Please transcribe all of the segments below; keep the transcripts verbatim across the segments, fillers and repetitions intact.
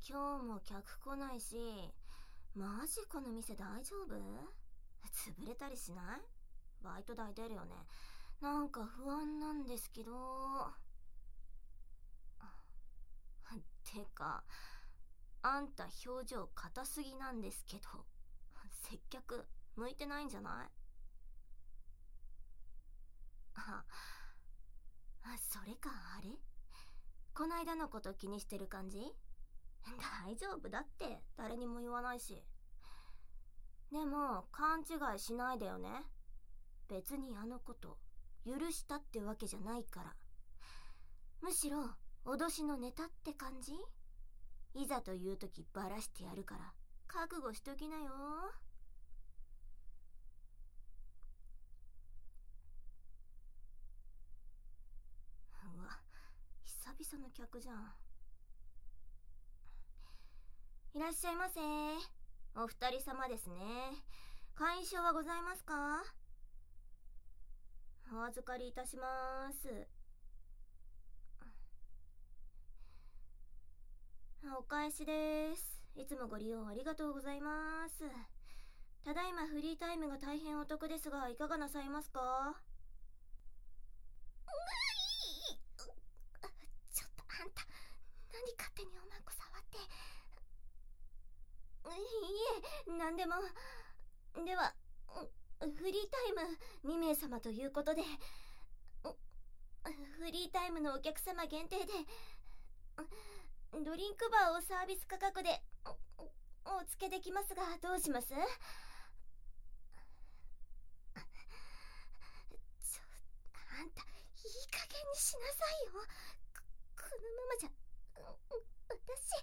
今日も客来ないし、マジこの店大丈夫？潰れたりしない？バイト代出るよね。なんか不安なんですけど。てか、あんた表情硬すぎなんですけど、接客向いてないんじゃない？あ、それかあれ？こないだのこと気にしてる感じ？大丈夫だって誰にも言わないし。でも勘違いしないでよね。別にあのこと許したってわけじゃないから。むしろ脅しのネタって感じ？いざという時バラしてやるから覚悟しときなよ。うわ、久々の客じゃん。いらっしゃいませ。お二人様ですね。会員証はございますか？お預かりいたします。お返しです。いつもご利用ありがとうございます。ただいまフリータイムが大変お得ですが、いかがなさいますか？ちょっとあんた、何勝手におまんこ触って。いいえ、なんでも。では、フリータイムにめい様ということで、フリータイムのお客様限定でドリンクバーをサービス価格でお付けできますが、どうします？ちょ、あんたいい加減にしなさいよ。 こ, このままじゃ私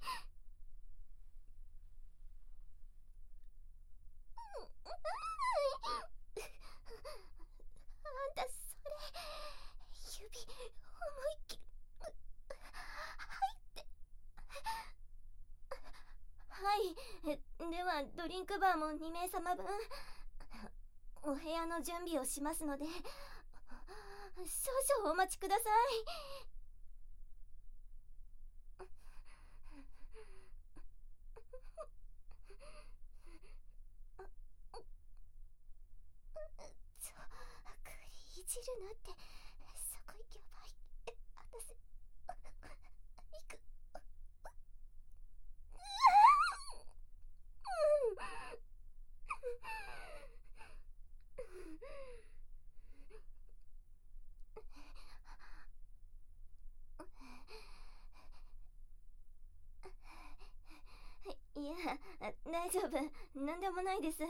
あんたそれ指思いっきり入って。はい、ではドリンクバーもにめい様分お部屋の準備をしますので、少々お待ちください。ちょ、栗いじるなって。そこ行けばいい。私行く。いや、大丈夫、なんでもないです。で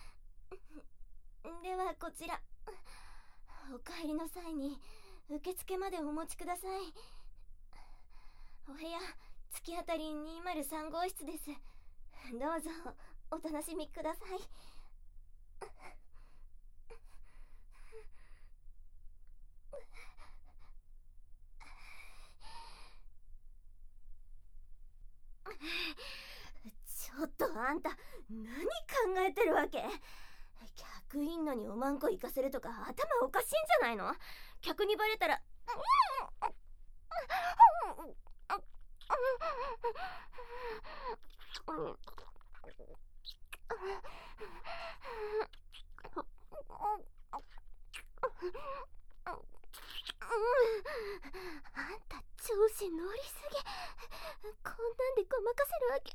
はこちら、お帰りの際に受付までお持ちください。お部屋突き当たりにまるさん号室です。どうぞお楽しみください。ちょっとあんた何考えてるわけ？客いんのにおまんこ行かせるとか頭おかしいんじゃないの？客にバレたらあんた調子乗りすぎ。こんなんでごまかせるわけ？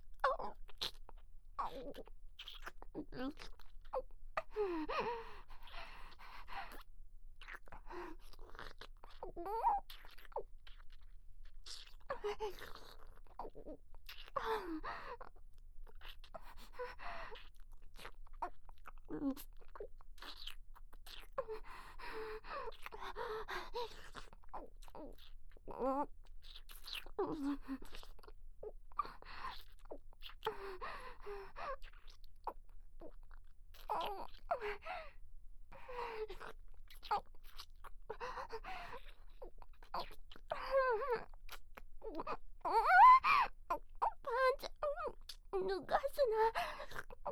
パンちゃん、脱がすな。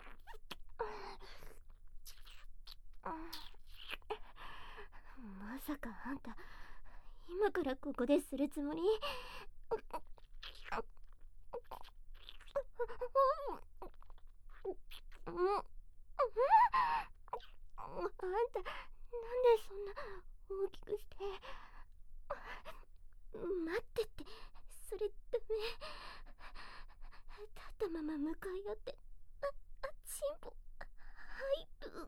まささかあんた今からここでするつもり？あんたなんでそんな大きくして。待ってって、それダメ。立ったまま向かい合って、あ、あ、チンポ入る。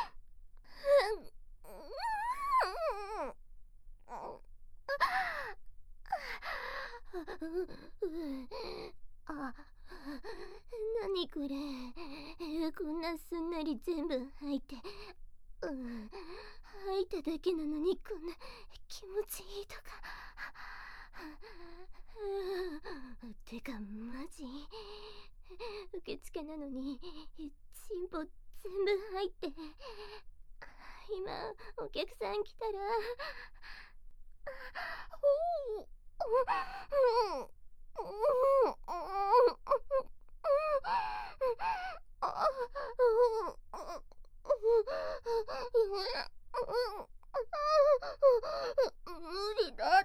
あ、なにこれ、こんなすんなり全部入って、うん、入っただけなのにこんな気持ちいいとか。てかマジ受付なのにチンポ全部入って、今お客さん来たらおお無理だって。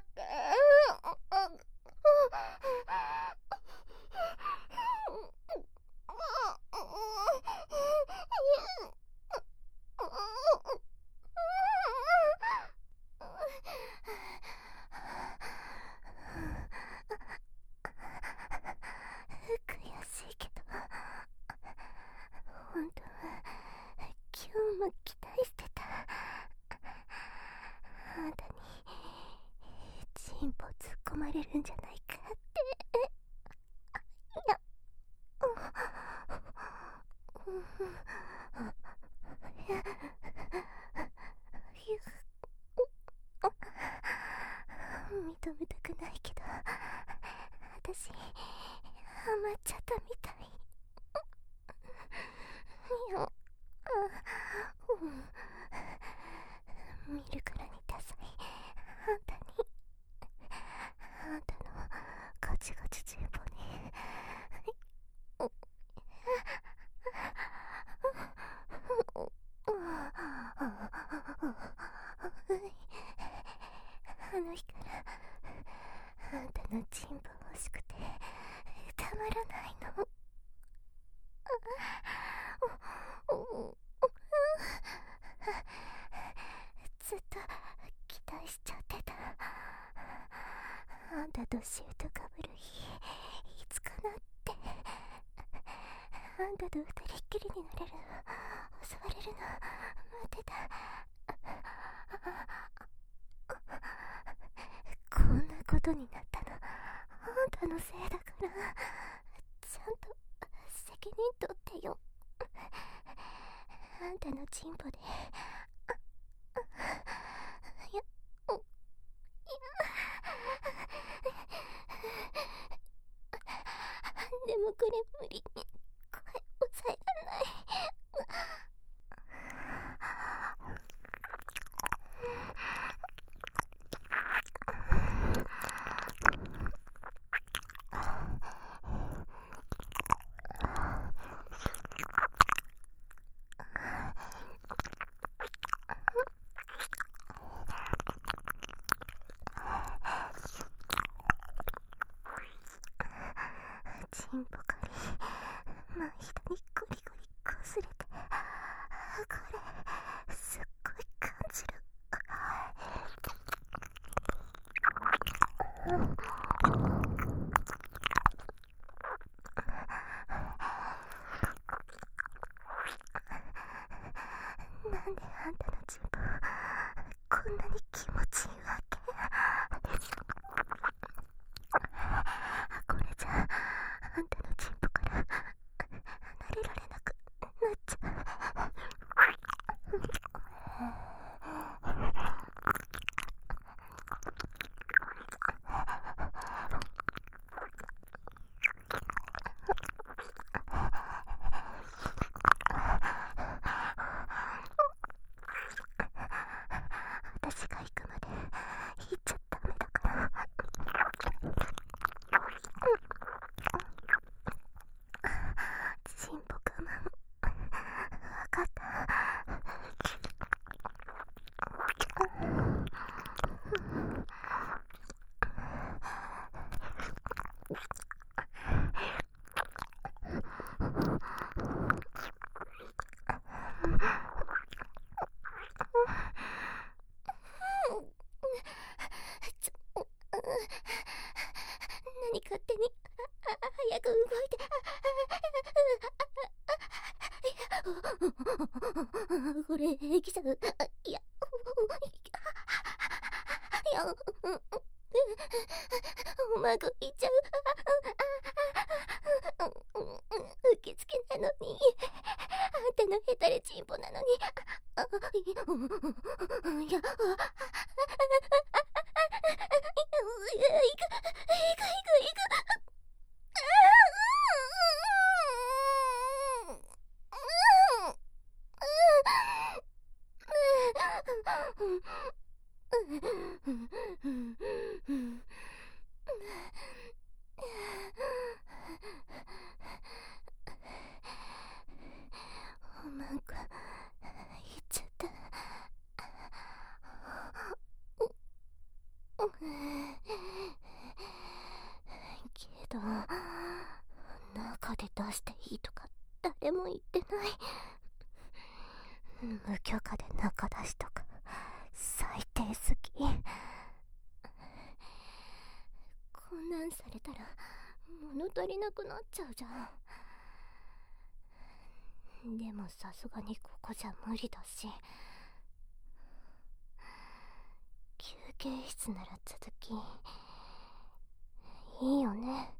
悔しいけど、本当は今日も期待してた。あんたにチンポ突っ込まれるんじゃないかって。いや、認めたくないけど、私ハマっちゃったみたい。いや、見るからにダサいあんたに、あんたのガチガチチンポにあの日からあんたのチンポ欲しくてたまらないの。ずっと期待しちゃってた。あんたとシュートかぶる日いつかなって。あんたと二人っきりになれるの、襲われるの待ってた。こんなことになったのあんたのせいだから、ちゃんと責任取ってよ。あんたのチンポで、あ、いや、お、いや、でもこれ無理、声抑えられない。チンポかり真下にゴリゴリこすれて、これすっごい感じる。なんであんたのチンポこんなに気持ちいいわけ？これじゃあんたのチンポから離れられなくなっちゃう。 何勝手に早く動いて。これ平気じゃん。いや、いや、うまくいっちゃう。受付なのに、あんたのヘタレチンポなのに。いや、いく、いく、いく、いく、いく。うまくいっちゃった。けど中で出していいとか誰も言ってない。無許可で中出しとか最低すぎ。こんなんされたら物足りなくなっちゃうじゃん。でもさすがにここじゃ無理だし、休憩室なら続きいいよね。